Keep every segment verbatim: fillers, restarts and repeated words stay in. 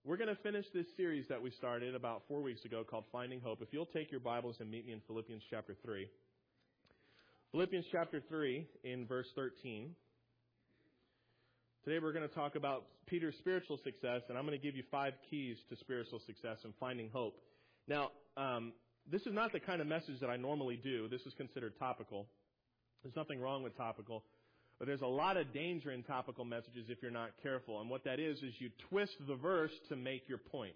We're going to finish this series that we started about four weeks ago called Finding Hope. If you'll take your Bibles and meet me in Philippians chapter three. Philippians chapter three in verse thirteen. Today we're going to talk about Peter's spiritual success, and I'm going to give you five keys to spiritual success and finding hope. Now, um, this is not the kind of message that I normally do. This is considered topical. There's nothing wrong with topical. But there's a lot of danger in topical messages if you're not careful. And what that is, is you twist the verse to make your point.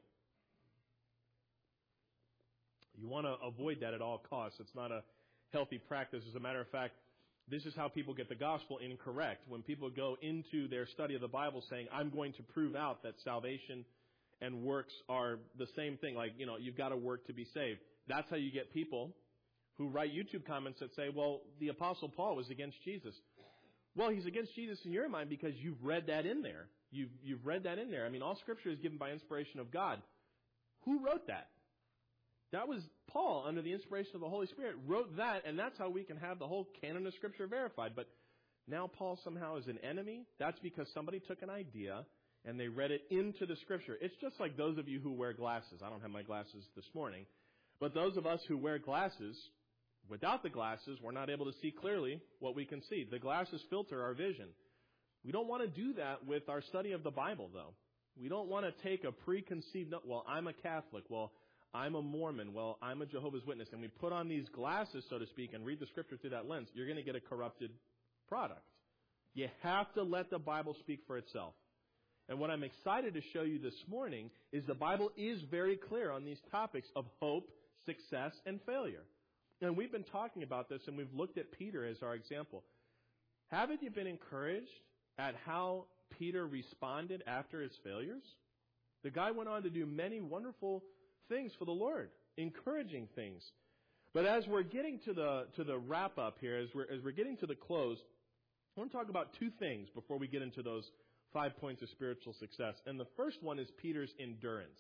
You want to avoid that at all costs. It's not a healthy practice. As a matter of fact, this is how people get the gospel incorrect. When people go into their study of the Bible saying, I'm going to prove out that salvation and works are the same thing. Like, you know, you've got to work to be saved. That's how you get people who write YouTube comments that say, well, the Apostle Paul was against Jesus. Well, he's against Jesus in your mind because you've read that in there. You've, you've read that in there. I mean, all Scripture is given by inspiration of God. Who wrote that? That was Paul, under the inspiration of the Holy Spirit, wrote that, and that's how we can have the whole canon of Scripture verified. But now Paul somehow is an enemy? That's because somebody took an idea and they read it into the Scripture. It's just like those of you who wear glasses. I don't have my glasses this morning. But those of us who wear glasses, without the glasses, we're not able to see clearly what we can see. The glasses filter our vision. We don't want to do that with our study of the Bible, though. We don't want to take a preconceived, well, I'm a Catholic, well, I'm a Mormon, well, I'm a Jehovah's Witness, and we put on these glasses, so to speak, and read the Scripture through that lens. You're going to get a corrupted product. You have to let the Bible speak for itself. And what I'm excited to show you this morning is the Bible is very clear on these topics of hope, success, and failure. And we've been talking about this, and we've looked at Peter as our example. Haven't you been encouraged at how Peter responded after his failures? The guy went on to do many wonderful things for the Lord, encouraging things. But as we're getting to the to the wrap up here, as we're as we're getting to the close, I want to talk about two things before we get into those five points of spiritual success. And the first one is Peter's endurance.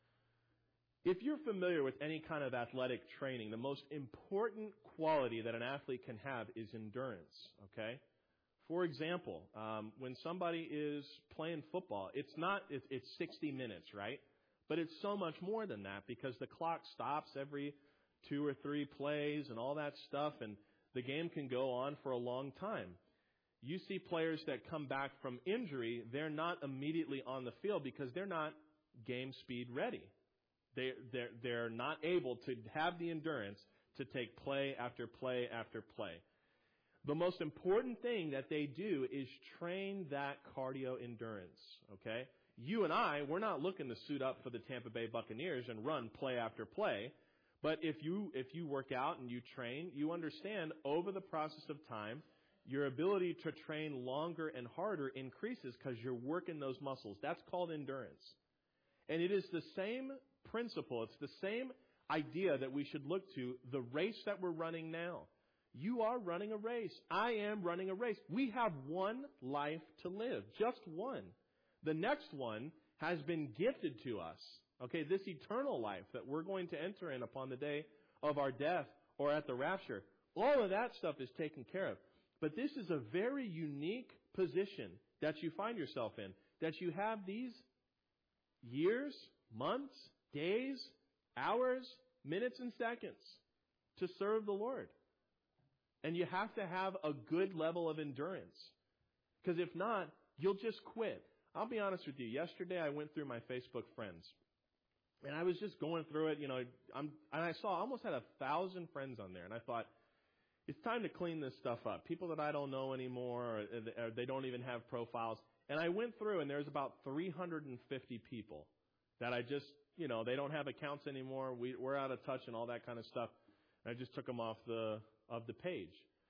If you're familiar with any kind of athletic training, the most important quality that an athlete can have is endurance, okay? For example, um, when somebody is playing football, it's not, it's, it's sixty minutes, right? But it's so much more than that because the clock stops every two or three plays and all that stuff, and the game can go on for a long time. You see players that come back from injury, they're not immediately on the field because they're not game speed ready. They, they're, they're not able to have the endurance to take play after play after play. The most important thing that they do is train that cardio endurance, okay? You and I, we're not looking to suit up for the Tampa Bay Buccaneers and run play after play. But if you, if you work out and you train, you understand over the process of time, your ability to train longer and harder increases because you're working those muscles. That's called endurance. And it is the same principle. It's the same idea that we should look to the race that we're running now. You are running a race. I am running a race. We have one life to live, just one. The next one has been gifted to us. Okay, this eternal life that we're going to enter in upon the day of our death or at the rapture. All of that stuff is taken care of. But this is a very unique position that you find yourself in, that you have these years, months, days, hours, minutes, and seconds to serve the Lord. And you have to have a good level of endurance. Because if not, you'll just quit. I'll be honest with you. Yesterday I went through my Facebook friends. And I was just going through it, you know, I'm, and I saw I almost had a thousand friends on there. And I thought, it's time to clean this stuff up. People that I don't know anymore, or, or they don't even have profiles. And I went through, and there's about three hundred fifty people that I just, you know, they don't have accounts anymore. We, we're out of touch and all that kind of stuff. And I just took them off the of the page.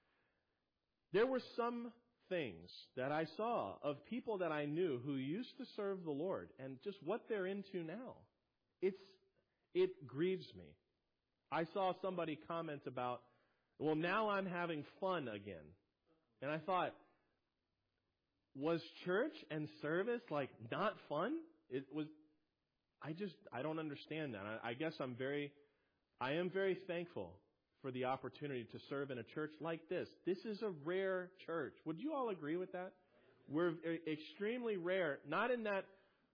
There were some things that I saw of people that I knew who used to serve the Lord, and just what they're into now. It's it grieves me. I saw somebody comment about, well, now I'm having fun again. And I thought, was church and service like not fun? It was. I just, I don't understand that. I, I guess I'm very, I am very thankful for the opportunity to serve in a church like this. This is a rare church. Would you all agree with that? We're extremely rare, not in that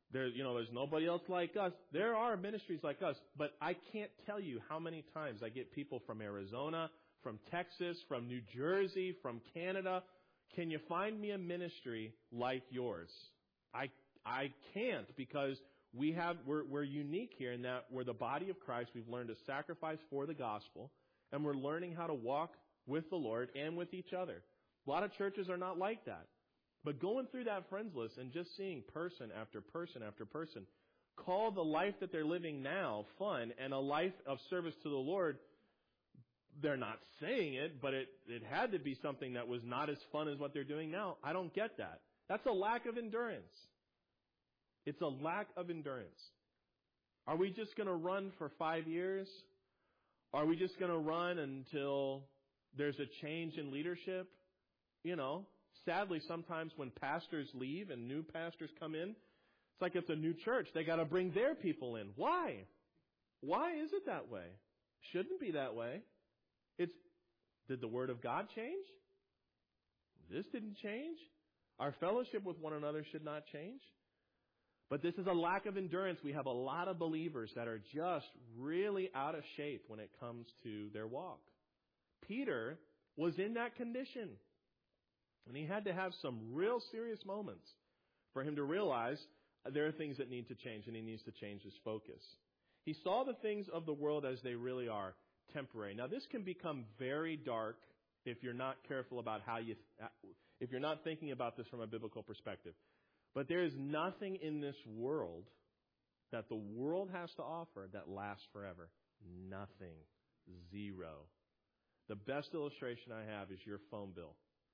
There, you know, there's nobody else like us. There are ministries like us, but I can't tell you how many times I get people from Arizona, from Texas, from New Jersey, from Canada. Can you find me a ministry like yours? I I can't, because we have we're we're unique here in that we're the body of Christ. We've learned to sacrifice for the gospel, and we're learning how to walk with the Lord and with each other. A lot of churches are not like that. But going through that friends list and just seeing person after person after person call the life that they're living now fun and a life of service to the Lord, they're not saying it, but it, it had to be something that was not as fun as what they're doing now. I don't get that. That's a lack of endurance. It's a lack of endurance. Are we just going to run for five years? Are we just going to run until there's a change in leadership? You know, sadly, sometimes when pastors leave and new pastors come in, it's like it's a new church. They got to bring their people in. Why? Why is it that way? Shouldn't be that way. It's, did the Word of God change? This didn't change. Our fellowship with one another should not change. But this is a lack of endurance. We have a lot of believers that are just really out of shape when it comes to their walk. Peter was in that condition. And he had to have some real serious moments for him to realize there are things that need to change, and he needs to change his focus. He saw the things of the world as they really are, temporary. Now, this can become very dark if you're not careful about how you, if you're not thinking about this from a biblical perspective. But there is nothing in this world that the world has to offer that lasts forever. Nothing. Zero. The best illustration I have is your phone bill.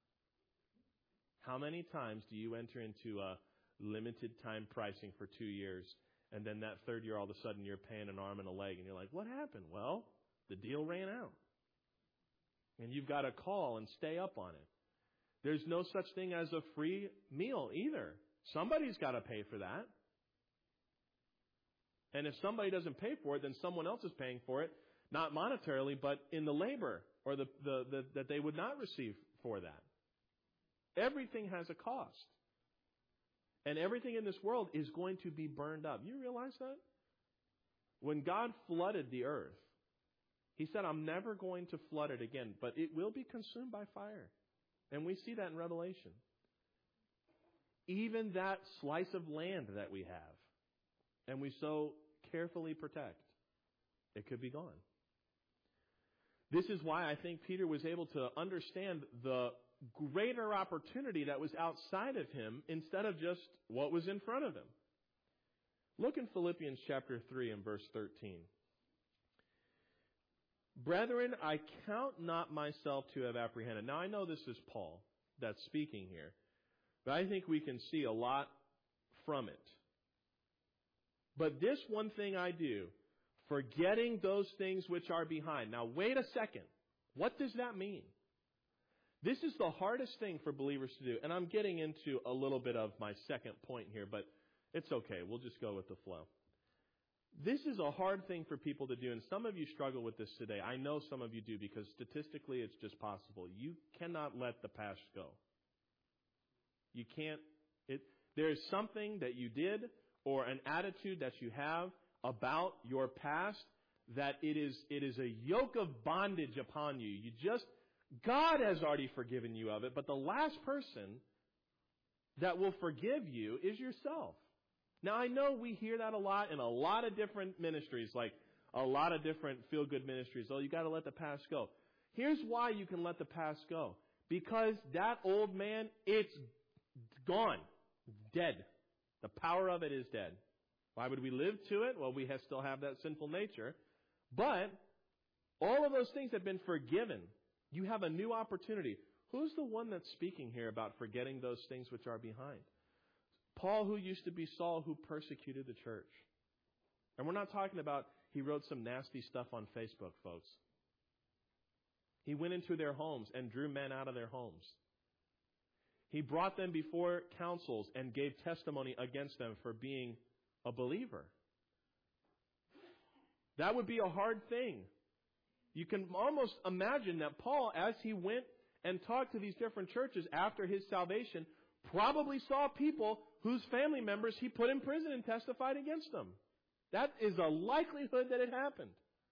How many times do you enter into a limited time pricing for two years, and then that third year, all of a sudden, you're paying an arm and a leg, and you're like, what happened? Well, the deal ran out. And you've got to call and stay up on it. There's no such thing as a free meal either. Somebody's got to pay for that. And if somebody doesn't pay for it, then someone else is paying for it, not monetarily, but in the labor or the, the, the that they would not receive for that. Everything has a cost. And everything in this world is going to be burned up. You realize that? When God flooded the earth, He said, I'm never going to flood it again, but it will be consumed by fire. And we see that in Revelation. Even that slice of land that we have, and we so carefully protect, it could be gone. This is why I think Peter was able to understand the greater opportunity that was outside of him instead of just what was in front of him. Look in Philippians chapter three and verse thirteen. Brethren, I count not myself to have apprehended. Now, I know this is Paul that's speaking here, but I think we can see a lot from it. But this one thing I do, forgetting those things which are behind. Now, wait a second. What does that mean? This is the hardest thing for believers to do. And I'm getting into a little bit of my second point here, but it's okay. We'll just go with the flow. This is a hard thing for people to do, and some of you struggle with this today. I know some of you do, because statistically it's just possible. You cannot let the past go. You can't. It, there's something that you did or an attitude that you have about your past that it is it is a yoke of bondage upon you. You just, God has already forgiven you of it, but the last person that will forgive you is yourself. Now, I know we hear that a lot in a lot of different ministries, like a lot of different feel-good ministries. Oh, you got to let the past go. Here's why you can let the past go. Because that old man, it's gone. Dead. The power of it is dead. Why would we live to it? Well, we have, still have that sinful nature. But all of those things have been forgiven. You have a new opportunity. Who's the one that's speaking here about forgetting those things which are behind? Paul, who used to be Saul, who persecuted the church. And we're not talking about he wrote some nasty stuff on Facebook, folks. He went into their homes and drew men out of their homes. He brought them before councils and gave testimony against them for being a believer. That would be a hard thing. You can almost imagine that Paul, as he went and talked to these different churches after his salvation, probably saw people whose family members he put in prison and testified against them. That is a likelihood that it happened.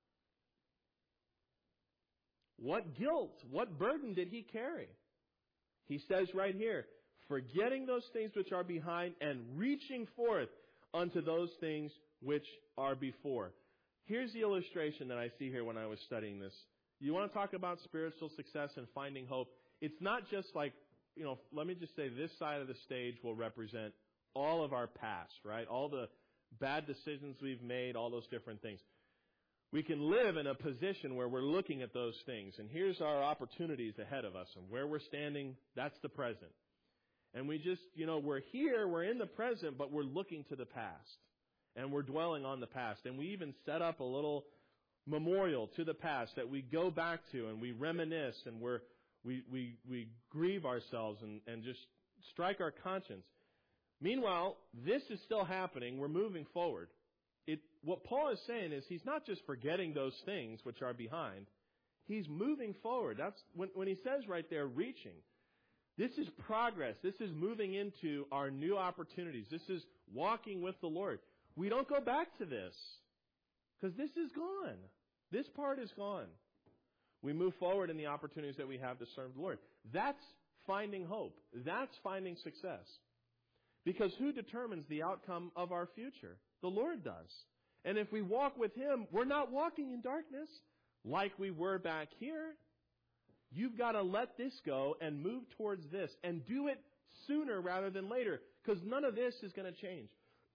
What guilt, what burden did he carry? He says right here, forgetting those things which are behind and reaching forth unto those things which are before. Here's the illustration that I see here when I was studying this. You want to talk about spiritual success and finding hope? It's not just like, you know, let me just say this side of the stage will represent all of our past, right? All the bad decisions we've made, all those different things. We can live in a position where we're looking at those things, and here's our opportunities ahead of us, and where we're standing, that's the present. And we just, you know, we're here, we're in the present, but we're looking to the past, and we're dwelling on the past. And we even set up a little memorial to the past that we go back to, and we reminisce, and we're, we, we, we grieve ourselves and, and just strike our conscience. Meanwhile, this is still happening. We're moving forward. It, what Paul is saying is he's not just forgetting those things which are behind. He's moving forward. That's when, when he says right there, reaching. This is progress. This is moving into our new opportunities. This is walking with the Lord. We don't go back to this because this is gone. This part is gone. We move forward in the opportunities that we have to serve the Lord. That's finding hope. That's finding success. Because who determines the outcome of our future? The Lord does. And if we walk with Him, we're not walking in darkness like we were back here. You've got to let this go and move towards this and do it sooner rather than later, because none of this is going to change.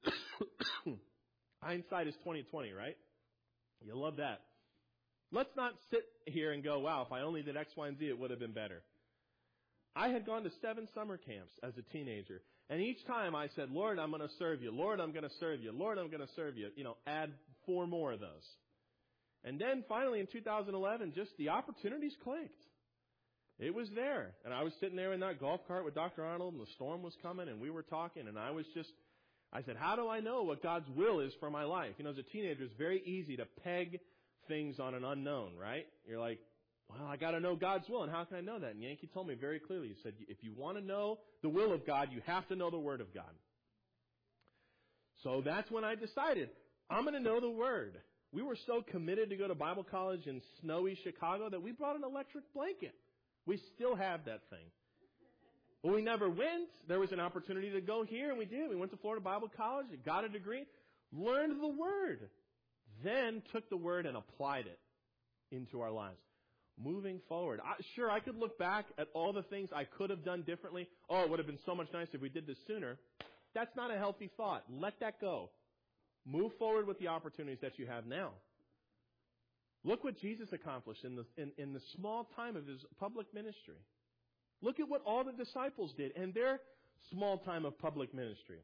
Hindsight is twenty twenty, right? You love that. Let's not sit here and go, wow, if I only did X, Y, and Z, it would have been better. I had gone to seven summer camps as a teenager. And each time I said, Lord, I'm going to serve you. Lord, I'm going to serve you. Lord, I'm going to serve you. You know, add four more of those. And then finally in two thousand eleven, just the opportunities clicked. It was there. And I was sitting there in that golf cart with Doctor Arnold, and the storm was coming, and we were talking, and I was just, I said, how do I know what God's will is for my life? You know, as a teenager, it's very easy to peg things on an unknown, right? You're like, well, I got to know God's will, and how can I know that? And Yankee told me very clearly, he said, if you want to know the will of God, you have to know the Word of God. So that's when I decided, I'm going to know the Word. We were so committed to go to Bible college in snowy Chicago that we brought an electric blanket. We still have that thing. But we never went. There was an opportunity to go here, and we did. We went to Florida Bible College, got a degree, learned the Word, then took the Word and applied it into our lives. Moving forward. I, sure, I could look back at all the things I could have done differently. Oh, it would have been so much nicer if we did this sooner. That's not a healthy thought. Let that go. Move forward with the opportunities that you have now. Look what Jesus accomplished in the, in, in the small time of His public ministry. Look at what all the disciples did in their small time of public ministry.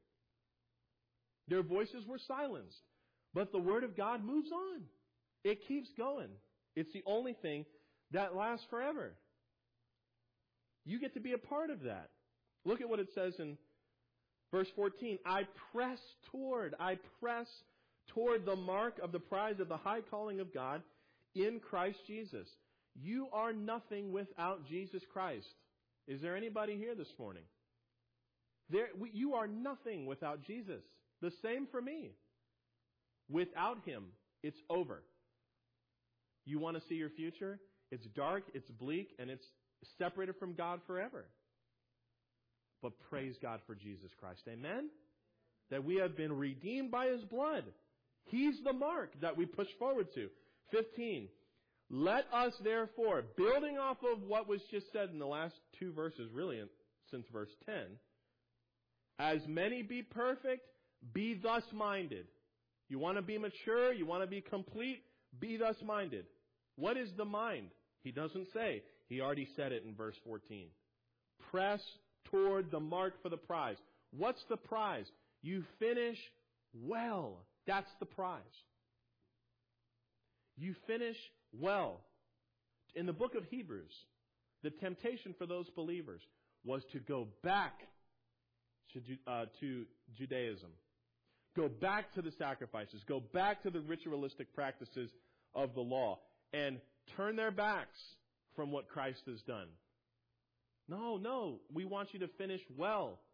Their voices were silenced, but the Word of God moves on. It keeps going. It's the only thing that lasts forever. You get to be a part of that. Look at what it says in verse fourteen. I press toward, I press toward the mark of the prize of the high calling of God in Christ Jesus. You are nothing without Jesus Christ. Is there anybody here this morning? There, we, you are nothing without Jesus. The same for me. Without Him, it's over. You want to see your future? It's dark, it's bleak, and it's separated from God forever. But praise God for Jesus Christ. Amen? That we have been redeemed by His blood. He's the mark that we push forward to. fifteen. Let us therefore, building off of what was just said in the last two verses, really since verse ten, as many be perfect, be thus minded. You want to be mature, you want to be complete, be thus minded. What is the mind? He doesn't say. He already said it in verse fourteen. Press toward the mark for the prize. What's the prize? You finish well. That's the prize. You finish well. In the book of Hebrews, the temptation for those believers was to go back to, uh, to Judaism. Go back to the sacrifices. Go back to the ritualistic practices of the law. And turn their backs from what Christ has done. No, no. We want you to finish well.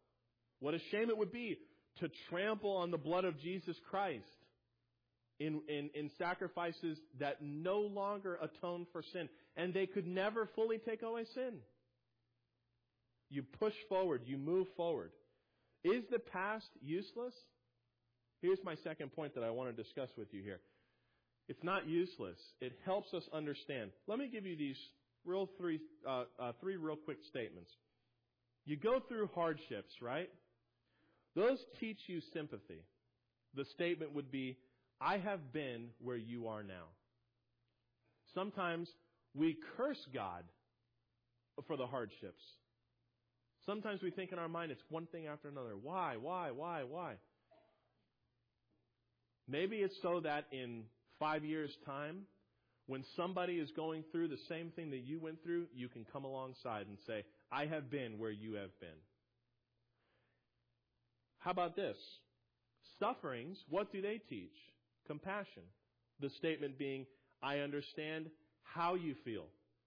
What a shame it would be to trample on the blood of Jesus Christ in, in, in sacrifices that no longer atone for sin. And they could never fully take away sin. You push forward. You move forward. Is the past useless? Here's my second point that I want to discuss with you here. It's not useless. It helps us understand. Let me give you these real three, uh, uh, three real quick statements. You go through hardships, right? Those teach you sympathy. The statement would be, I have been where you are now. Sometimes we curse God for the hardships. Sometimes we think in our mind it's one thing after another. Why, why, why, why? Maybe it's so that in five years' time, when somebody is going through the same thing that you went through, you can come alongside and say, I have been where you have been. How about this? Sufferings, what do they teach? Compassion. The statement being, I understand how you feel.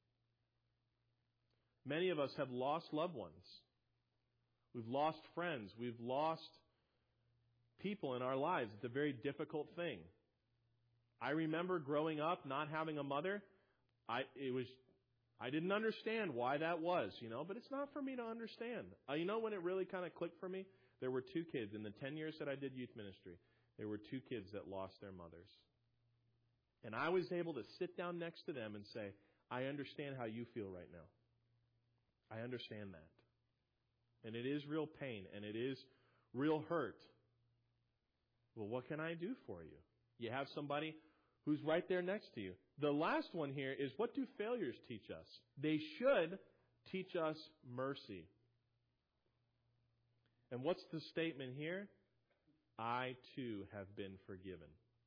Many of us have lost loved ones. We've lost friends. We've lost people in our lives. It's a very difficult thing. I remember growing up, not having a mother. I it was I didn't understand why that was, you know, but it's not for me to understand. Uh, you know when it really kind of clicked for me? There were two kids in the ten years that I did youth ministry. There were two kids that lost their mothers. And I was able to sit down next to them and say, I understand how you feel right now. I understand that. And it is real pain and it is real hurt. Well, what can I do for you? You have somebody who's right there next to you. The last one here is, what do failures teach us? They should teach us mercy. And what's the statement here? I too have been forgiven.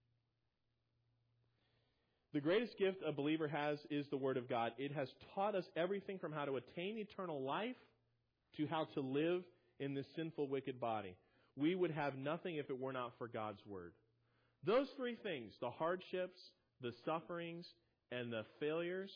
The greatest gift a believer has is the Word of God. It has taught us everything from how to attain eternal life to how to live in this sinful, wicked body. We would have nothing if it were not for God's Word. Those three things, the hardships, the sufferings, and the failures,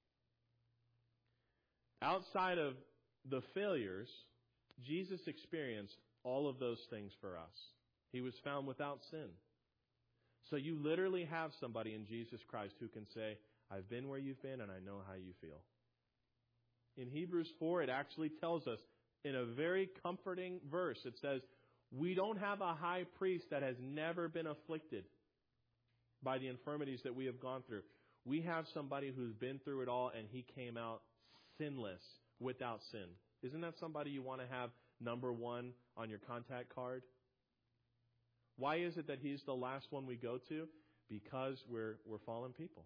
outside of the failures, Jesus experienced all of those things for us. He was found without sin. So you literally have somebody in Jesus Christ who can say, I've been where you've been and I know how you feel. In Hebrews four, it actually tells us in a very comforting verse, it says, we don't have a high priest that has never been afflicted by the infirmities that we have gone through. We have somebody who's been through it all and he came out sinless, without sin. Isn't that somebody you want to have number one on your contact card? Why is it that he's the last one we go to? Because we're we're fallen people.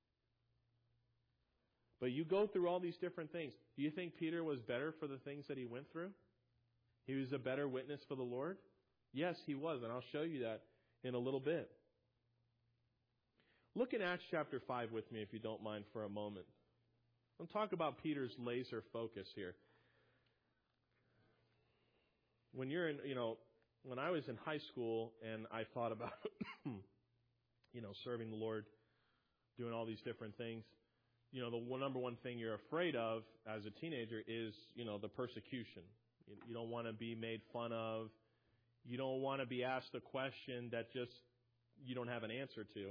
But you go through all these different things. Do you think Peter was better for the things that he went through? He was a better witness for the Lord? Yes, he was, and I'll show you that in a little bit. Look in Acts chapter five with me, if you don't mind, for a moment. I'll talk about Peter's laser focus here. When you're in, you know, when I was in high school and I thought about, you know, serving the Lord, doing all these different things, you know, the one, number one thing you're afraid of as a teenager is, you know, the persecution. You, you don't want to be made fun of. You don't want to be asked a question that just you don't have an answer to.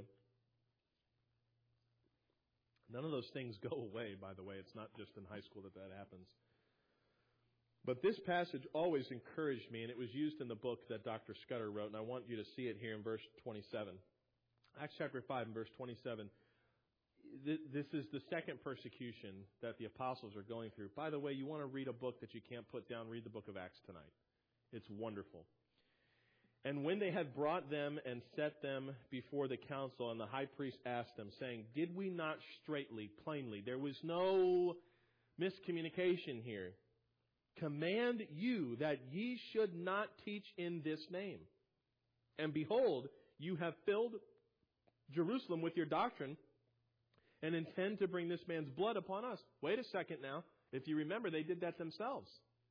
None of those things go away, by the way. It's not just in high school that that happens. But this passage always encouraged me, and it was used in the book that Doctor Scudder wrote, and I want you to see it here in verse twenty-seven. Acts chapter five and verse twenty-seven. This is the second persecution that the apostles are going through. By the way, you want to read a book that you can't put down, read the book of Acts tonight. It's wonderful. And when they had brought them and set them before the council, and the high priest asked them, saying, did we not straightly, plainly, there was no miscommunication here, command you that ye should not teach in this name? And behold, you have filled Jerusalem with your doctrine and intend to bring this man's blood upon us. Wait a second now. If you remember, they did that themselves.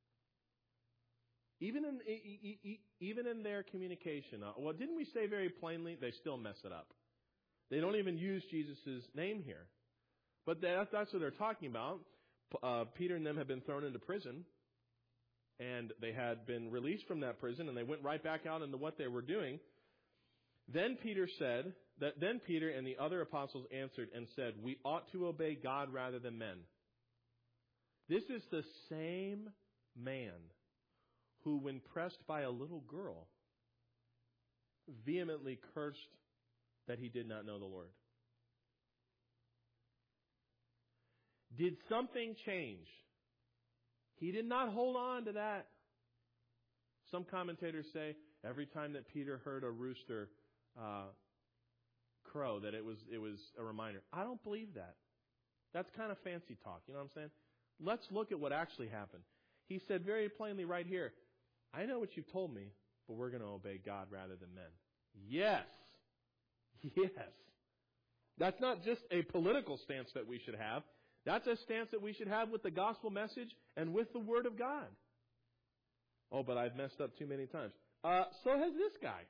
Even in even in their communication. Uh, well, didn't we say very plainly? They still mess it up. They don't even use Jesus' name here. But that, that's what they're talking about. Uh, Peter and them have been thrown into prison. and they had been released from that prison, and they went right back out into what they were doing. Then Peter said, that then Peter and the other apostles answered and said, we ought to obey God rather than men. This is the same man who, when pressed by a little girl, vehemently cursed that he did not know the Lord. Did something change? He did not hold on to that. Some commentators say every time that Peter heard a rooster uh, crow, that it was it was a reminder. I don't believe that. That's kind of fancy talk. You know what I'm saying? Let's look at what actually happened. He said very plainly right here, I know what you've told me, but we're going to obey God rather than men. Yes. Yes. That's not just a political stance that we should have. That's a stance that we should have with the gospel message and with the Word of God. Oh, but I've messed up too many times. Uh, so has this guy.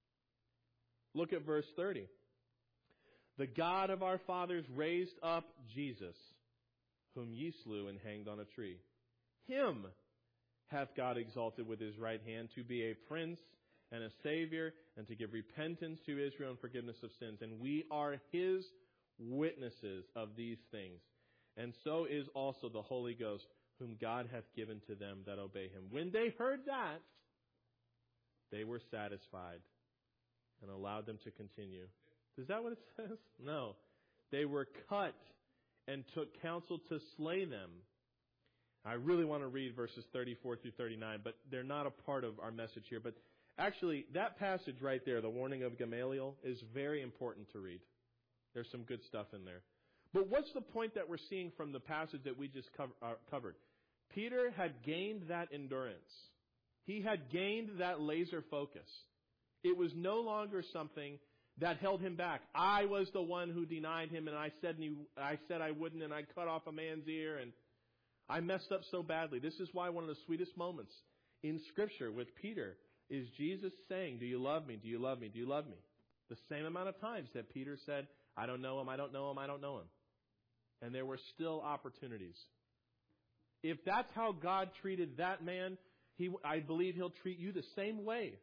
Look at verse thirty. The God of our fathers raised up Jesus, whom ye slew and hanged on a tree. Him hath God exalted with his right hand to be a prince and a savior, and to give repentance to Israel and forgiveness of sins. And we are his witnesses of these things. And so is also the Holy Ghost, whom God hath given to them that obey him. When they heard that, they were satisfied and allowed them to continue. Is that what it says? No. They were cut and took counsel to slay them. I really want to read verses thirty-four through thirty-nine, but they're not a part of our message here. But actually, that passage right there, the warning of Gamaliel, is very important to read. There's some good stuff in there. But what's the point that we're seeing from the passage that we just cover, uh, covered? Peter had gained that endurance. He had gained that laser focus. It was no longer something that held him back. I was the one who denied him, and I said he, I said I wouldn't, and I cut off a man's ear, and I messed up so badly. This is why one of the sweetest moments in Scripture with Peter is Jesus saying, do you love me? Do you love me? Do you love me? The same amount of times that Peter said, I don't know him, I don't know him, I don't know him. And there were still opportunities. If that's how God treated that man, he, I believe he'll treat you the same way.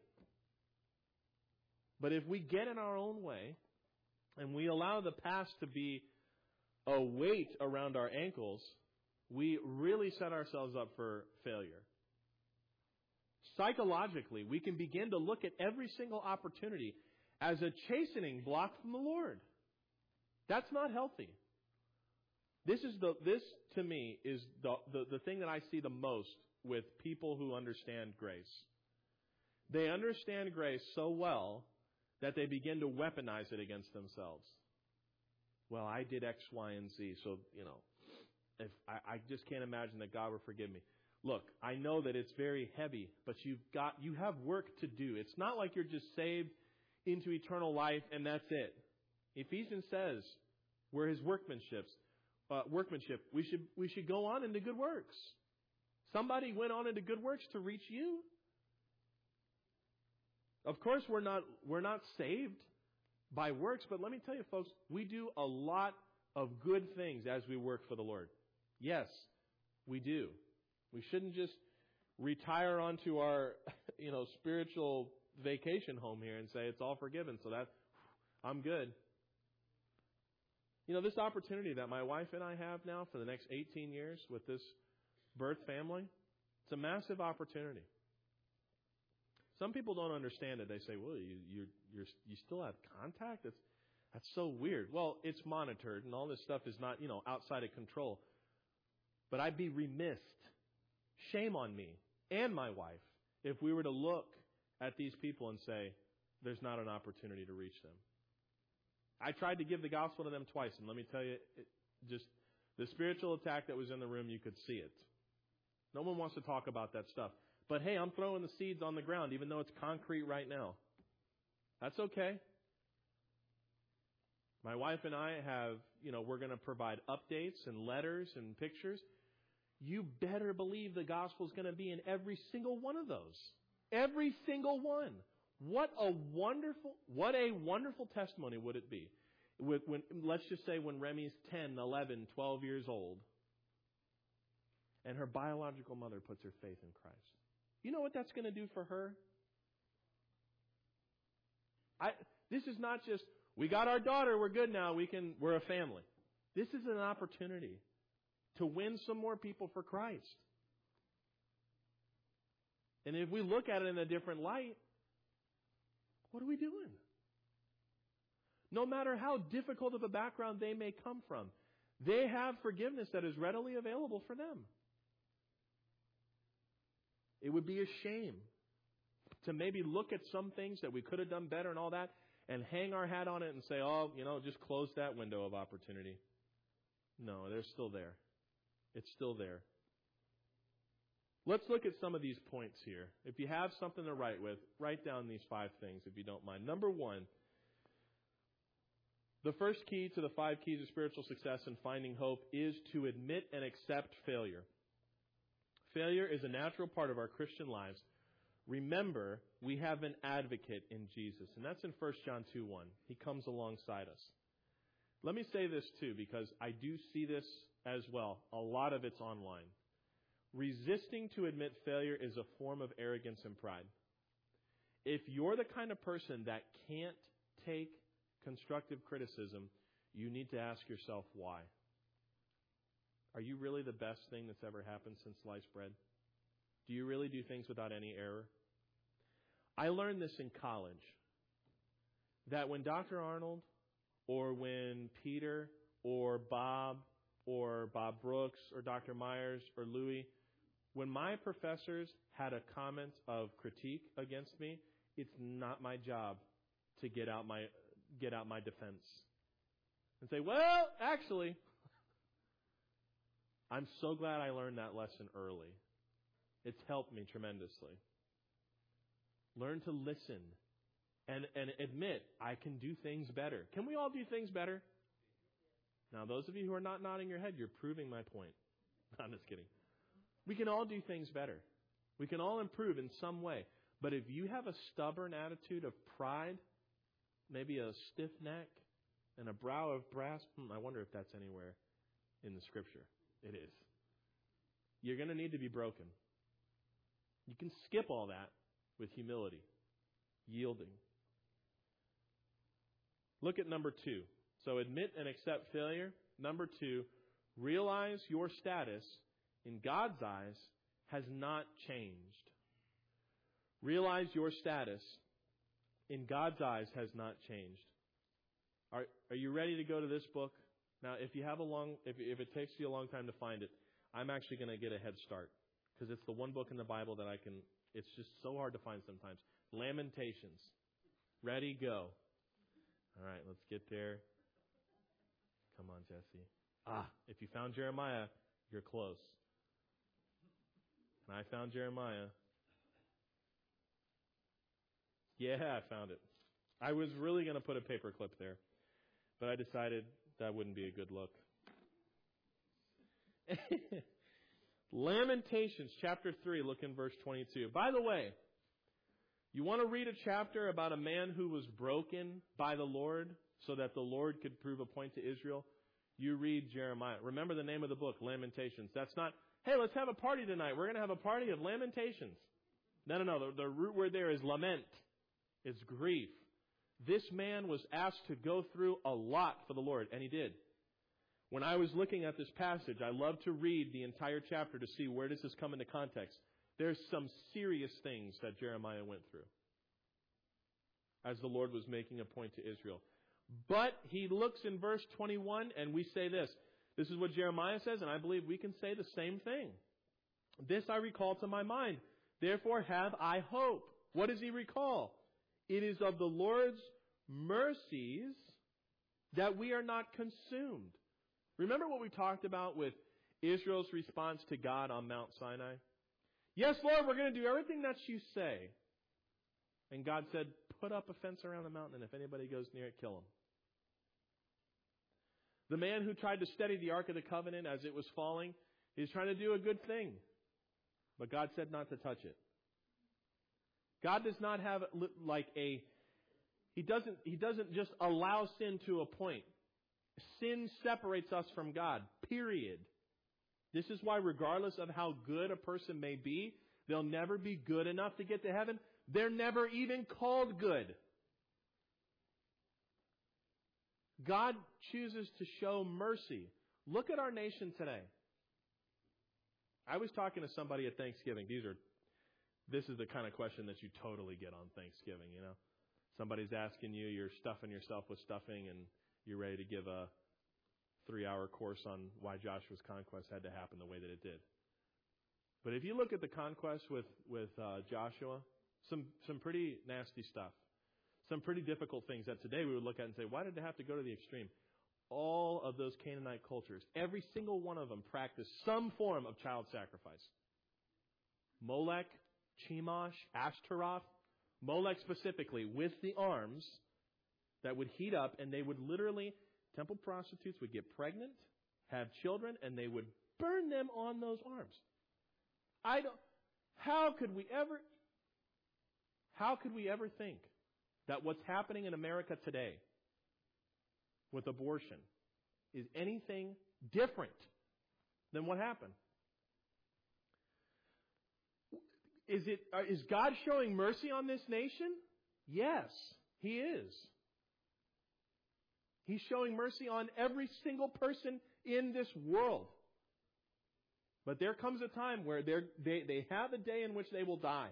But if we get in our own way and we allow the past to be a weight around our ankles, we really set ourselves up for failure. Psychologically, we can begin to look at every single opportunity as a chastening block from the Lord. That's not healthy. This is the this to me is the, the, the thing that I see the most with people who understand grace. They understand grace so well that they begin to weaponize it against themselves. Well, I did X, Y, and Z, so, you know, if I, I just can't imagine that God will forgive me. Look, I know that it's very heavy, but you've got you have work to do. It's not like you're just saved into eternal life and that's it. Ephesians says we're his workmanship. Uh, workmanship. We should we should go on into good works. Somebody went on into good works to reach you. Of course, we're not we're not saved by works, but let me tell you, folks, we do a lot of good things as we work for the Lord. Yes, we do. We shouldn't just retire onto our, you know, spiritual vacation home here and say it's all forgiven, so that I'm good. You know, this opportunity that my wife and I have now for the next eighteen years with this birth family, it's a massive opportunity. Some people don't understand it. They say, well, you you you're, you still have contact? That's, that's so weird. Well, it's monitored, and all this stuff is not, you know, outside of control. But I'd be remiss, shame on me and my wife, if we were to look at these people and say, there's not an opportunity to reach them. I tried to give the gospel to them twice, and let me tell you, it, just the spiritual attack that was in the room, you could see it. No one wants to talk about that stuff. But hey, I'm throwing the seeds on the ground, even though it's concrete right now. That's okay. My wife and I have, you know, we're going to provide updates and letters and pictures. You better believe the gospel is going to be in every single one of those. Every single one. What a wonderful, what a wonderful testimony would it be? With, when, let's just say when Remy's ten, eleven, twelve years old, and her biological mother puts her faith in Christ. You know what that's going to do for her? I, this is not just, we got our daughter, we're good now, we can, we're a family. This is an opportunity to win some more people for Christ. And if we look at it in a different light, what are we doing? No matter how difficult of a background they may come from, they have forgiveness that is readily available for them. It would be a shame to maybe look at some things that we could have done better and all that and hang our hat on it and say, oh, you know, just close that window of opportunity. No, they're still there. It's still there. Let's look at some of these points here. If you have something to write with, write down these five things if you don't mind. Number one, the first key to the five keys of spiritual success and finding hope is to admit and accept failure. Failure is a natural part of our Christian lives. Remember, we have an advocate in Jesus, and that's in First John two one. He comes alongside us. Let me say this too, because I do see this as well. A lot of it's online. Resisting to admit failure is a form of arrogance and pride. If you're the kind of person that can't take constructive criticism, you need to ask yourself why. Are you really the best thing that's ever happened since sliced bread? Do you really do things without any error? I learned this in college, that when Doctor Arnold or when Peter or Bob or Bob Brooks or Doctor Myers or Louis, when my professors had a comment of critique against me, it's not my job to get out my get out my defense and say, well, actually, I'm so glad I learned that lesson early. It's helped me tremendously. Learn to listen and, and admit, I can do things better. Can we all do things better? Now, those of you who are not nodding your head, you're proving my point. I'm just kidding. We can all do things better. We can all improve in some way. But if you have a stubborn attitude of pride, maybe a stiff neck and a brow of brass, hmm, I wonder if that's anywhere in the Scripture. It is. You're going to need to be broken. You can skip all that with humility, yielding. Look at number two. So admit and accept failure. Number two, realize your status in God's eyes has not changed. Realize your status in God's eyes has not changed. Are, are you ready to go to this book? Now, if you have a long, if, if it takes you a long time to find it, I'm actually going to get a head start because it's the one book in the Bible that I can, it's just so hard to find sometimes. Lamentations. Ready, go. All right, let's get there. Come on, Jesse. Ah, if you found Jeremiah, you're close. And I found Jeremiah. Yeah, I found it. I was really going to put a paper clip there, but I decided that wouldn't be a good look. Lamentations chapter three, look in verse twenty-two. By the way, you want to read a chapter about a man who was broken by the Lord so that the Lord could prove a point to Israel? You read Jeremiah. Remember the name of the book, Lamentations. That's not, hey, let's have a party tonight. We're going to have a party of lamentations. No, no, no. The, the root word there is lament. It's grief. This man was asked to go through a lot for the Lord, and he did. When I was looking at this passage, I love to read the entire chapter to see where does this come into context. There's some serious things that Jeremiah went through as the Lord was making a point to Israel. But he looks in verse twenty-one, and we say this. This is what Jeremiah says, and I believe we can say the same thing. This I recall to my mind. Therefore have I hope. What does he recall? It is of the Lord's mercies that we are not consumed. Remember what we talked about with Israel's response to God on Mount Sinai? Yes, Lord, we're going to do everything that you say. And God said, put up a fence around the mountain, and if anybody goes near it, kill him. The man who tried to steady the Ark of the Covenant as it was falling, he's trying to do a good thing. But God said not to touch it. God does not have like a, he doesn't, he doesn't just allow sin to a point. Sin separates us from God, period. This is why regardless of how good a person may be, They'll never be good enough to get to heaven. They're never even called good. God chooses to show mercy. Look at our nation today. I was talking to somebody at Thanksgiving. These are, this is the kind of question that you totally get on Thanksgiving, you know. Somebody's asking you, you're stuffing yourself with stuffing, and you're ready to give a three-hour course on why Joshua's conquest had to happen the way that it did. But if you look at the conquest with, with uh, Joshua, some, some pretty nasty stuff. Some pretty difficult things that today we would look at and say, why did it have to go to the extreme? All of those Canaanite cultures, every single one of them practiced some form of child sacrifice. Molech, Chemosh, Ashtaroth, Molech specifically, with the arms that would heat up, and they would literally, temple prostitutes would get pregnant, have children, and they would burn them on those arms. I don't, how could we ever, how could we ever think that what's happening in America today with abortion is anything different than what happened? Is it, uh, is God showing mercy on this nation? Yes, He is. He's showing mercy on every single person in this world. But there comes a time where they they have a day in which they will die.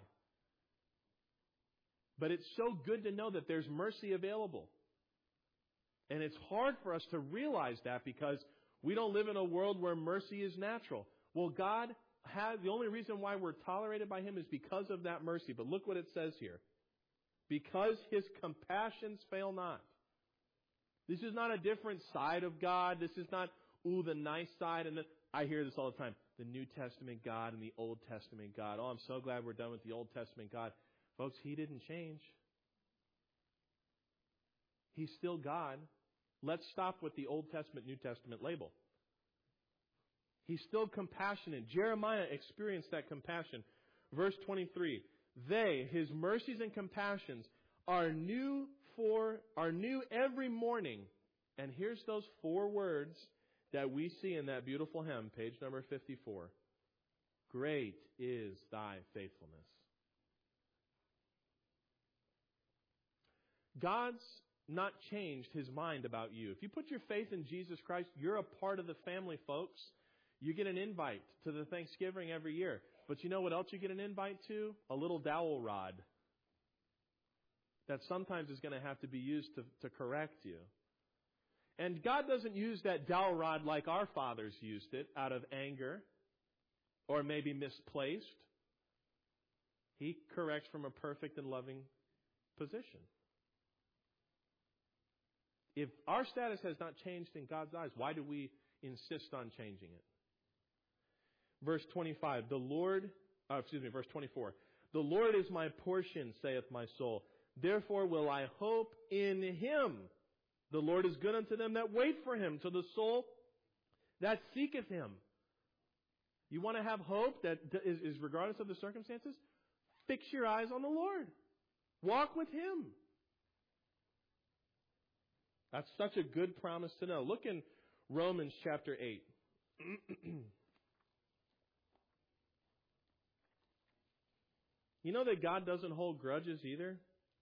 But it's so good to know that there's mercy available. And it's hard for us to realize that because we don't live in a world where mercy is natural. Well, God has, the only reason why we're tolerated by Him is because of that mercy. But look what it says here. Because His compassions fail not. This is not a different side of God. This is not, ooh, the nice side. And the, I hear this all the time. The New Testament God and the Old Testament God. Oh, I'm so glad we're done with the Old Testament God. Folks, He didn't change. He's still God. Let's stop with the Old Testament, New Testament label. He's still compassionate. Jeremiah experienced that compassion. Verse twenty-three, they, His mercies and compassions, are new for, are new every morning. And here's those four words that we see in that beautiful hymn, page number fifty-four. Great is thy faithfulness. God's not changed His mind about you. If you put your faith in Jesus Christ, you're a part of the family, folks. You get an invite to the Thanksgiving every year. But you know what else you get an invite to? A little dowel rod that sometimes is going to have to be used to, to correct you. And God doesn't use that dowel rod like our fathers used it out of anger or maybe misplaced. He corrects from a perfect and loving position. If our status has not changed in God's eyes, why do we insist on changing it? Verse twenty-five, the Lord, uh, excuse me, verse twenty-four. The Lord is my portion, saith my soul. Therefore will I hope in Him. The Lord is good unto them that wait for Him, to the soul that seeketh Him. You want to have hope that is, is regardless of the circumstances? Fix your eyes on the Lord. Walk with Him. That's such a good promise to know. Look in Romans chapter eight. You know that God doesn't hold grudges either?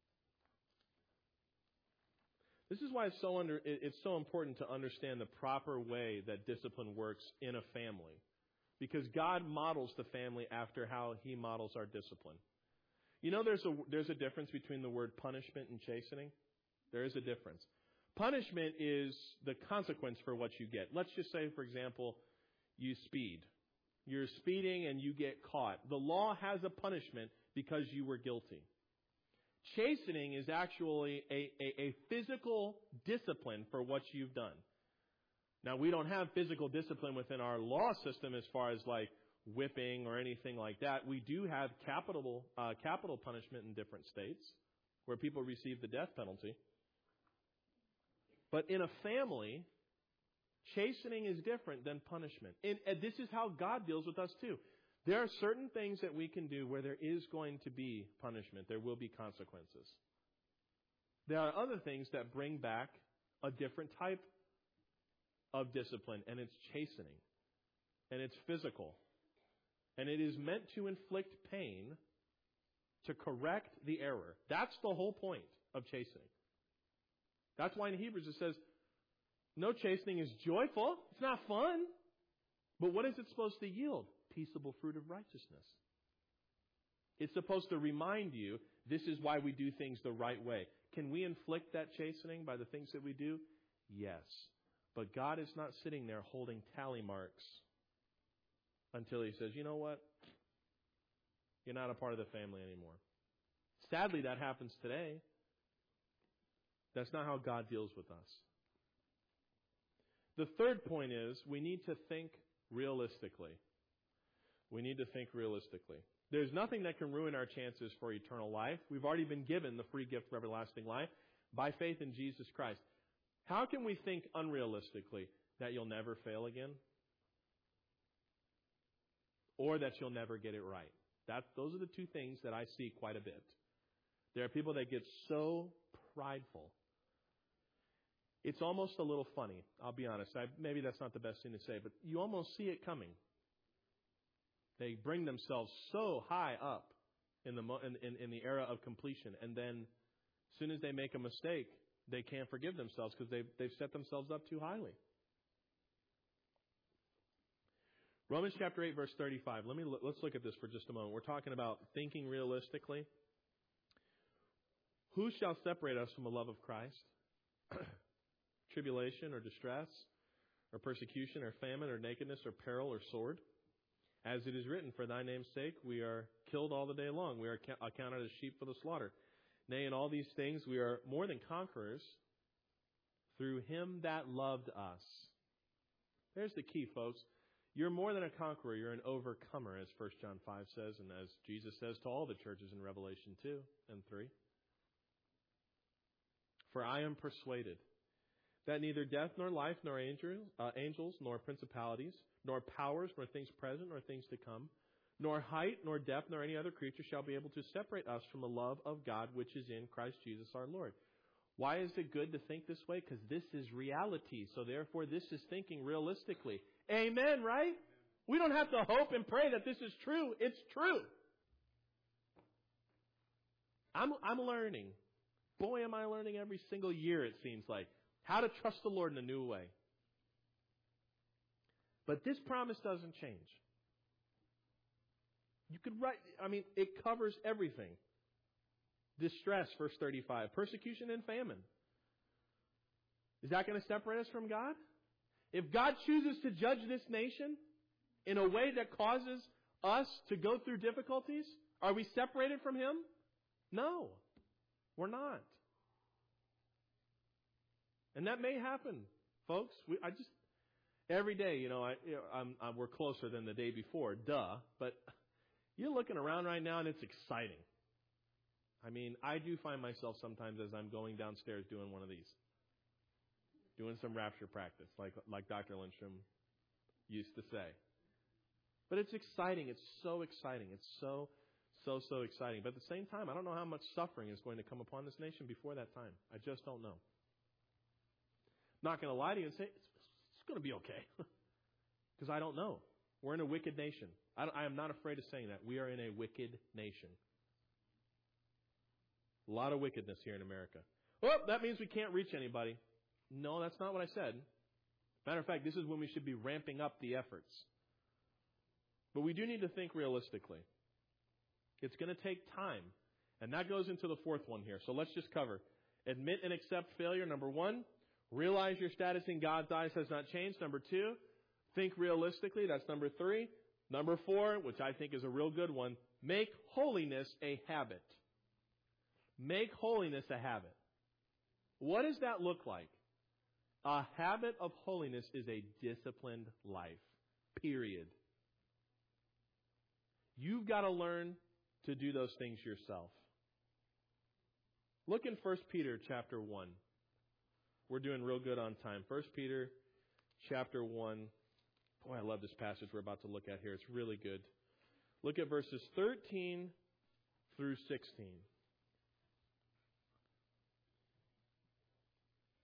This is why it's so under, it's so important to understand the proper way that discipline works in a family. Because God models the family after how He models our discipline. You know there's a, there's a difference between the word punishment and chastening? There is a difference. Punishment is the consequence for what you get. Let's just say, for example, you speed. You're speeding and you get caught. The law has a punishment because you were guilty. Chastening is actually a, a, a physical discipline for what you've done. Now, we don't have physical discipline within our law system as far as like whipping or anything like that. We do have capital uh, capital punishment in different states where people receive the death penalty. But in a family, chastening is different than punishment. And, and this is how God deals with us too. There are certain things that we can do where there is going to be punishment. There will be consequences. There are other things that bring back a different type of discipline, and it's chastening. And it's physical. And it is meant to inflict pain to correct the error. That's the whole point of chastening. That's why in Hebrews it says, no chastening is joyful. It's not fun. But what is it supposed to yield? Peaceable fruit of righteousness. It's supposed to remind you, this is why we do things the right way. Can we inflict that chastening by the things that we do? Yes. But God is not sitting there holding tally marks until He says, you know what? You're not a part of the family anymore. Sadly, that happens today. That's not how God deals with us. The third point is we need to think realistically. We need to think realistically. There's nothing that can ruin our chances for eternal life. We've already been given the free gift of everlasting life by faith in Jesus Christ. How can we think unrealistically that you'll never fail again? Or that you'll never get it right? That, those are the two things that I see quite a bit. There are people that get so prideful. It's almost a little funny. I'll be honest. I, maybe that's not the best thing to say, but you almost see it coming. They bring themselves so high up in the in, in, in the era of completion, and then as soon as they make a mistake, they can't forgive themselves because they've, they've set themselves up too highly. Romans chapter eight, verse thirty-five. Let me look, let's look at this for just a moment. We're talking about thinking realistically. Who shall separate us from the love of Christ? Tribulation or distress, or persecution, or famine, or nakedness, or peril, or sword? As it is written, for thy name's sake, we are killed all the day long. We are accounted as sheep for the slaughter. Nay, in all these things, we are more than conquerors through Him that loved us. There's the key, folks. You're more than a conqueror. You're an overcomer, as First John five says, and as Jesus says to all the churches in Revelation two and three. For I am persuaded that neither death nor life, nor angels, uh, angels, nor principalities, nor powers, nor things present, nor things to come, nor height, nor depth, nor any other creature shall be able to separate us from the love of God which is in Christ Jesus our Lord. Why is it good to think this way? Because this is reality. So therefore, this is thinking realistically. Amen, right? We don't have to hope and pray that this is true. It's true. I'm, I'm learning. Boy, am I learning every single year, it seems like. How to trust the Lord in a new way. But this promise doesn't change. You could write, I mean, it covers everything. Distress, verse thirty-five. Persecution and famine. Is that going to separate us from God? If God chooses to judge this nation in a way that causes us to go through difficulties, are we separated from Him? No, we're not. And that may happen, folks. We, I just every day, you know, I, you know I'm, I'm, we're closer than the day before, duh. But you're looking around right now, and it's exciting. I mean, I do find myself sometimes as I'm going downstairs doing one of these, doing some rapture practice, like like Doctor Lindstrom used to say. But it's exciting. It's so exciting. It's so, so, so exciting. But at the same time, I don't know how much suffering is going to come upon this nation before that time. I just don't know. Not going to lie to you and say, it's, it's going to be okay. Because I don't know. We're in a wicked nation. I, I am not afraid of saying that. We are in a wicked nation. A lot of wickedness here in America. Well, that means we can't reach anybody. No, that's not what I said. Matter of fact, this is when we should be ramping up the efforts. But we do need to think realistically. It's going to take time. And that goes into the fourth one here. So let's just cover. Admit and accept failure, number one. Realize your status in God's eyes has not changed. Number two, think realistically. That's number three. Number four, which I think is a real good one, make holiness a habit. Make holiness a habit. What does that look like? A habit of holiness is a disciplined life. Period. You've got to learn to do those things yourself. Look in First Peter chapter one. We're doing real good on time. First Peter chapter one. Boy, I love this passage we're about to look at here. It's really good. Look at verses thirteen through sixteen.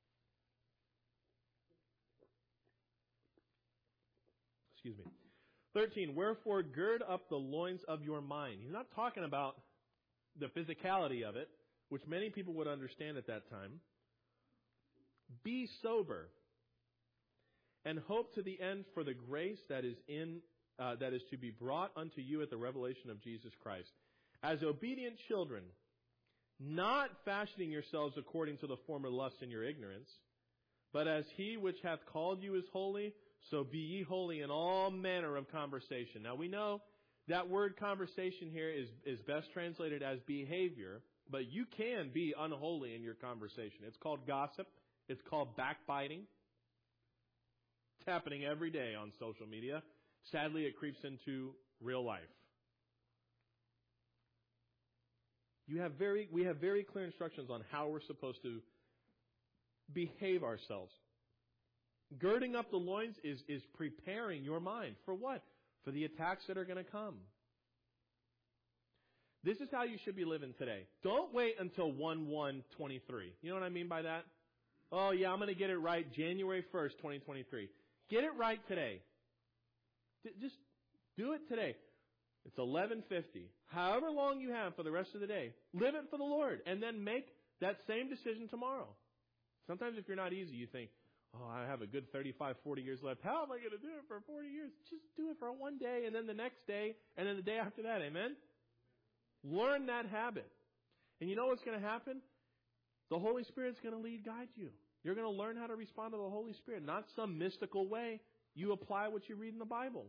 Excuse me. thirteen, wherefore gird up the loins of your mind. He's not talking about the physicality of it, which many people would understand at that time. Be sober, and hope to the end for the grace that is in uh, that is to be brought unto you at the revelation of Jesus Christ. As obedient children, not fashioning yourselves according to the former lust in your ignorance, but as he which hath called you is holy, so be ye holy in all manner of conversation. Now we know that word conversation here is, is best translated as behavior, but you can be unholy in your conversation. It's called gossip. It's called backbiting. It's happening every day on social media. Sadly, it creeps into real life. You have very, we have very clear instructions on how we're supposed to behave ourselves. Girding up the loins is, is preparing your mind. For what? For the attacks that are going to come. This is how you should be living today. Don't wait until one one twenty-three. You know what I mean by that? Oh, yeah, I'm going to get it right January first, twenty twenty-three. Get it right today. D- just do it today. It's eleven fifty. However long you have for the rest of the day, live it for the Lord, and then make that same decision tomorrow. Sometimes if you're not easy, you think, oh, I have a good thirty-five, forty years left. How am I going to do it for forty years? Just do it for one day, and then the next day, and then the day after that. Amen? Learn that habit. And you know what's going to happen? The Holy Spirit's going to lead, guide you. You're going to learn how to respond to the Holy Spirit. Not some mystical way. You apply what you read in the Bible.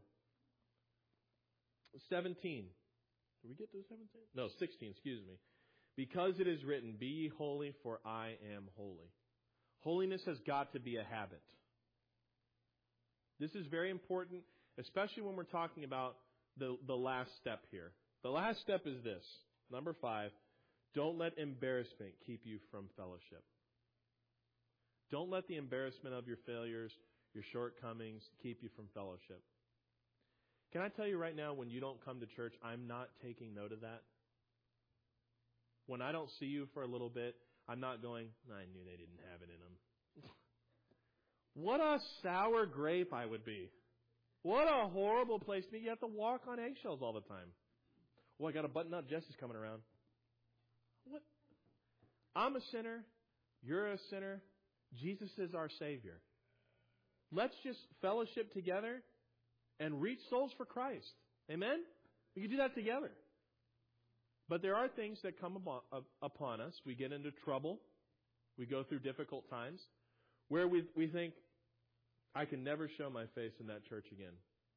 seventeen. Did we get to seventeen? No, sixteen, excuse me. Because it is written, be ye holy, for I am holy. Holiness has got to be a habit. This is very important, especially when we're talking about the, the last step here. The last step is this. Number five, don't let embarrassment keep you from fellowship. Don't let the embarrassment of your failures, your shortcomings, keep you from fellowship. Can I tell you right now, when you don't come to church, I'm not taking note of that. When I don't see you for a little bit, I'm not going, I knew they didn't have it in them. What a sour grape I would be. What a horrible place to be. You have to walk on eggshells all the time. Well, I got to button up. Jesse's coming around. What? I'm a sinner. You're a sinner. Jesus is our Savior. Let's just fellowship together and reach souls for Christ. Amen? We can do that together. But there are things that come upon us. We get into trouble. We go through difficult times where we we think, I can never show my face in that church again.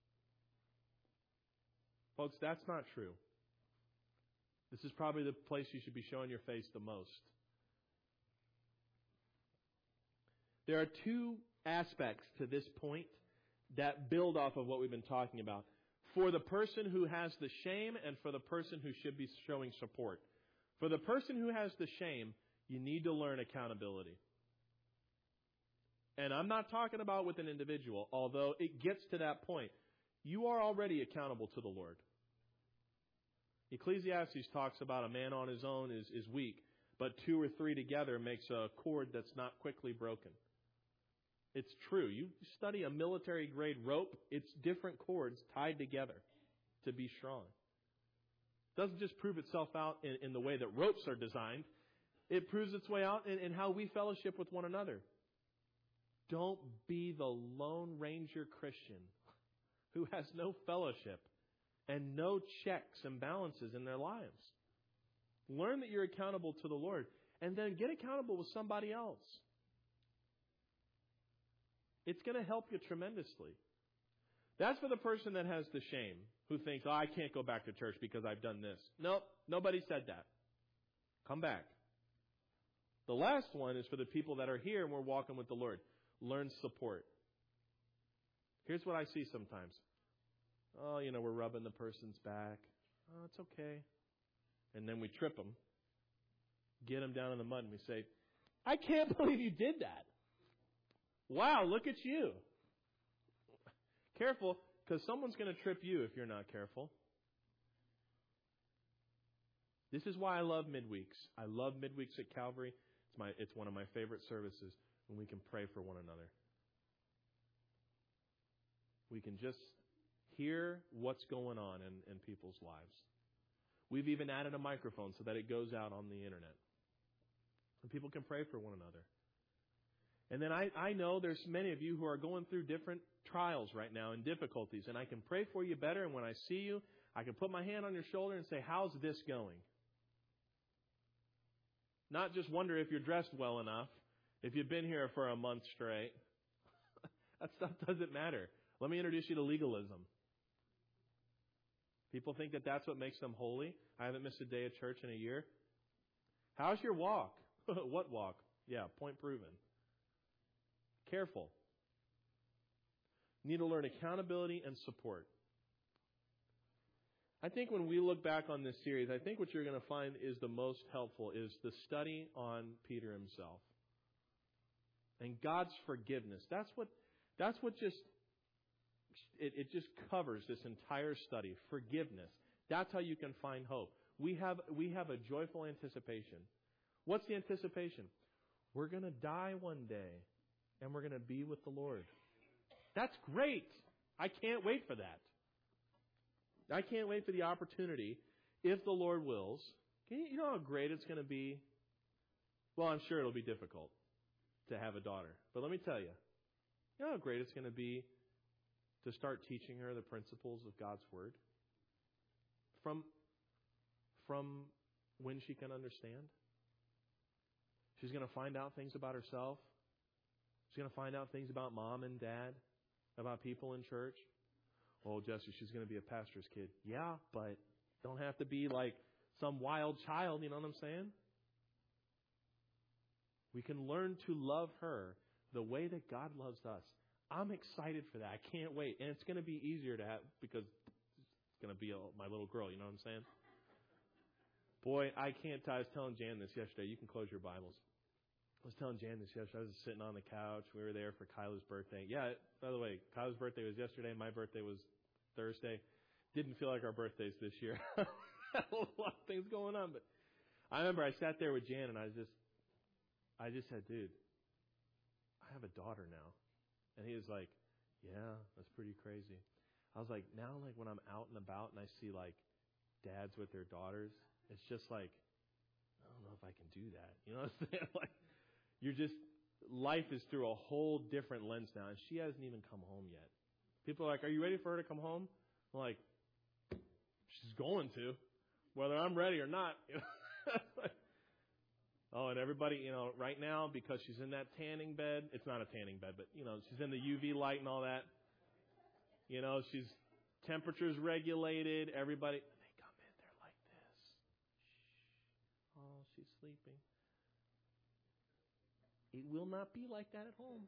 Folks, that's not true. This is probably the place you should be showing your face the most. There are two aspects to this point that build off of what we've been talking about. For the person who has the shame and for the person who should be showing support. For the person who has the shame, you need to learn accountability. And I'm not talking about with an individual, although it gets to that point. You are already accountable to the Lord. Ecclesiastes talks about a man on his own is, is weak, but two or three together makes a cord that's not quickly broken. It's true. You study a military-grade rope, it's different cords tied together to be strong. It doesn't just prove itself out in, in the way that ropes are designed. It proves its way out in, in how we fellowship with one another. Don't be the Lone Ranger Christian who has no fellowship and no checks and balances in their lives. Learn that you're accountable to the Lord, and then get accountable with somebody else. It's going to help you tremendously. That's for the person that has the shame, who thinks, oh, I can't go back to church because I've done this. Nope, nobody said that. Come back. The last one is for the people that are here and we're walking with the Lord. Learn support. Here's what I see sometimes. Oh, you know, we're rubbing the person's back. Oh, it's okay. And then we trip them, get them down in the mud, and we say, I can't believe you did that. Wow, look at you. Careful, because someone's going to trip you if you're not careful. This is why I love midweeks. I love midweeks at Calvary. It's my it's one of my favorite services when we can pray for one another. We can just hear what's going on in, in people's lives. We've even added a microphone so that it goes out on the internet. And people can pray for one another. And then I, I know there's many of you who are going through different trials right now and difficulties. And I can pray for you better. And when I see you, I can put my hand on your shoulder and say, how's this going? Not just wonder if you're dressed well enough, if you've been here for a month straight. That stuff doesn't matter. Let me introduce you to legalism. People think that that's what makes them holy. I haven't missed a day of church in a year. How's your walk? What walk? Yeah, point proven. Careful. Need to learn accountability and support. I think when we look back on this series, I think what you're going to find is the most helpful is the study on Peter himself. And God's forgiveness. That's what that's what just it, it just covers this entire study. Forgiveness. That's how you can find hope. We have we have a joyful anticipation. What's the anticipation? We're going to die one day and we're going to be with the Lord. That's great. I can't wait for that. I can't wait for the opportunity, if the Lord wills. Can you, you know how great it's going to be? Well, I'm sure it'll be difficult to have a daughter. But let me tell you, you know how great it's going to be to start teaching her the principles of God's Word? From, from when she can understand. She's going to find out things about herself. She's going to find out things about mom and dad, about people in church. Oh, Jesse, she's going to be a pastor's kid. Yeah, but don't have to be like some wild child, you know what I'm saying? We can learn to love her the way that God loves us. I'm excited for that. I can't wait. And it's going to be easier to have because it's going to be a, my little girl, you know what I'm saying? Boy, I can't tell. I was telling Jan this yesterday. You can close your Bibles. I was telling Jan this yesterday. I was sitting on the couch. We were there for Kyla's birthday. Yeah, by the way, Kyla's birthday was yesterday. My birthday was Thursday. Didn't feel like our birthdays this year. A lot of things going on. But I remember I sat there with Jan and I just, I just said, dude, I have a daughter now. And he was like, yeah, that's pretty crazy. I was like, now like when I'm out and about and I see like dads with their daughters, it's just like, I don't know if I can do that. You know what I'm saying? Like, you're just, life is through a whole different lens now. And she hasn't even come home yet. People are like, are you ready for her to come home? I'm like, she's going to, whether I'm ready or not. Oh, and everybody, you know, right now, because she's in that tanning bed, it's not a tanning bed, but, you know, she's in the U V light and all that. You know, she's, temperature's regulated. Everybody, they come in, they're like this. Shh. Oh, she's sleeping. It will not be like that at home.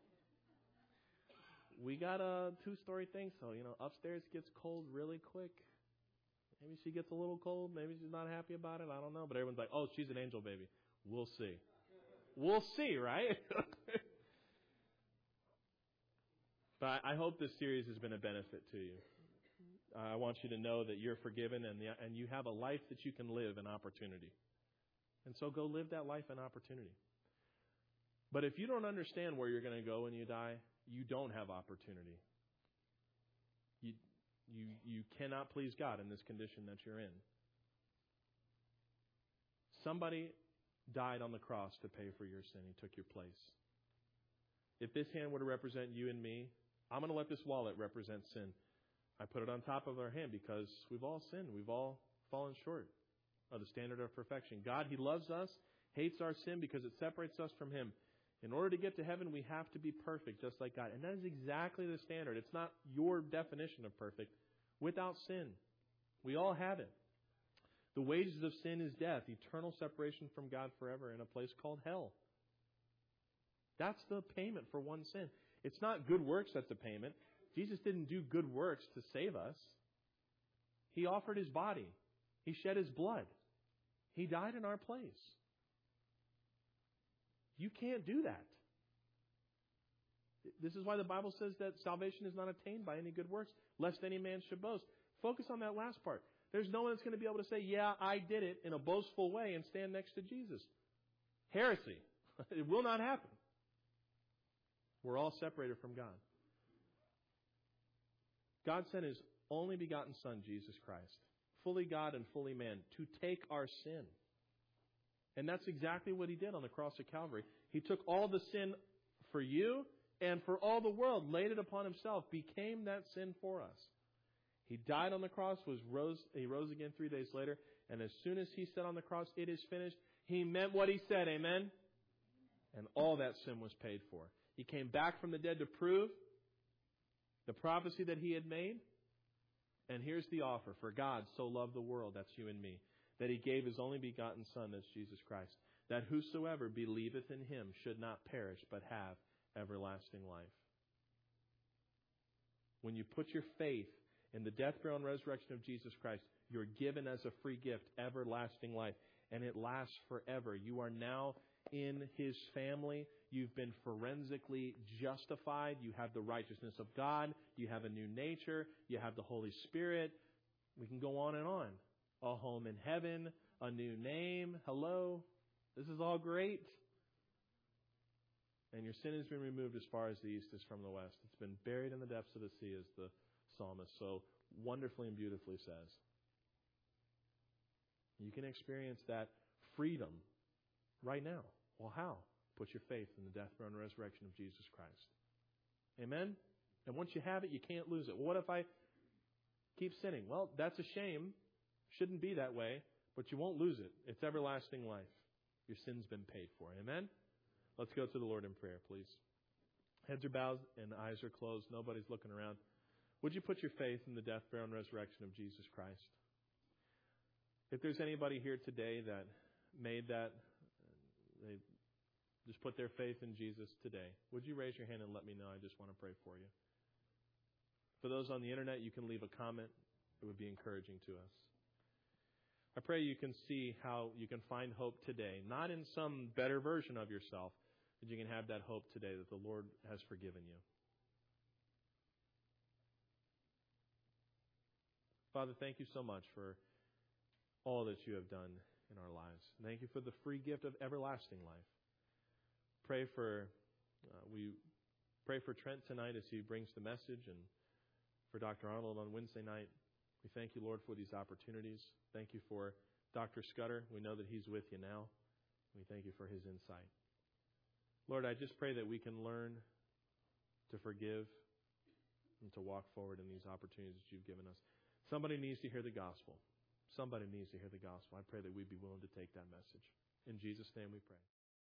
We got a two-story thing, so, you know, upstairs gets cold really quick. Maybe she gets a little cold. Maybe she's not happy about it. I don't know. But everyone's like, oh, she's an angel baby. We'll see. We'll see, right? But I hope this series has been a benefit to you. I want you to know that you're forgiven and, the, and you have a life that you can live in opportunity. And so go live that life in opportunity. But if you don't understand where you're going to go when you die, you don't have opportunity. You, you, you cannot please God in this condition that you're in. Somebody died on the cross to pay for your sin. He took your place. If this hand were to represent you and me, I'm going to let this wallet represent sin. I put it on top of our hand because we've all sinned. We've all fallen short of the standard of perfection. God, He loves us, hates our sin because it separates us from Him. In order to get to heaven, we have to be perfect, just like God. And that is exactly the standard. It's not your definition of perfect. Without sin. We all have it. The wages of sin is death, eternal separation from God forever in a place called hell. That's the payment for one sin. It's not good works that's the payment. Jesus didn't do good works to save us. He offered His body. He shed His blood. He died in our place. You can't do that. This is why the Bible says that salvation is not attained by any good works, lest any man should boast. Focus on that last part. There's no one that's going to be able to say, yeah, I did it in a boastful way and stand next to Jesus. Heresy. It will not happen. We're all separated from God. God sent His only begotten Son, Jesus Christ, fully God and fully man, to take our sin. And that's exactly what He did on the cross of Calvary. He took all the sin for you and for all the world, laid it upon Himself, became that sin for us. He died on the cross, was rose, He rose again three days later, and as soon as He said on the cross, "It is finished," He meant what He said, amen? And all that sin was paid for. He came back from the dead to prove the prophecy that He had made. And here's the offer. For God so loved the world, that's you and me, that He gave His only begotten Son, that's Jesus Christ, that whosoever believeth in Him should not perish, but have everlasting life. When you put your faith in the death, burial, and resurrection of Jesus Christ, you're given as a free gift everlasting life. And it lasts forever. You are now in His family. You've been forensically justified. You have the righteousness of God. You have a new nature. You have the Holy Spirit. We can go on and on. A home in heaven, a new name. Hello. This is all great. And your sin has been removed as far as the east is from the west. It's been buried in the depths of the sea, as the psalmist so wonderfully and beautifully says. You can experience that freedom right now. Well, how? Put your faith in the death, burial, and resurrection of Jesus Christ. Amen? And once you have it, you can't lose it. Well, what if I keep sinning? Well, that's a shame. Shouldn't be that way, but you won't lose it. It's everlasting life. Your sin's been paid for. Amen? Let's go to the Lord in prayer, please. Heads are bowed and eyes are closed. Nobody's looking around. Would you put your faith in the death, burial, and resurrection of Jesus Christ? If there's anybody here today that made that, they just put their faith in Jesus today, would you raise your hand and let me know? I just want to pray for you. For those on the internet, you can leave a comment. It would be encouraging to us. I pray you can see how you can find hope today, not in some better version of yourself, but you can have that hope today that the Lord has forgiven you. Father, thank you so much for all that you have done in our lives. Thank you for the free gift of everlasting life. Pray for, uh, we pray for Trent tonight as he brings the message, and for Doctor Arnold on Wednesday night. We thank you, Lord, for these opportunities. Thank you for Doctor Scudder. We know that he's with you now. We thank you for his insight. Lord, I just pray that we can learn to forgive and to walk forward in these opportunities that you've given us. Somebody needs to hear the gospel. Somebody needs to hear the gospel. I pray that we'd be willing to take that message. In Jesus' name we pray.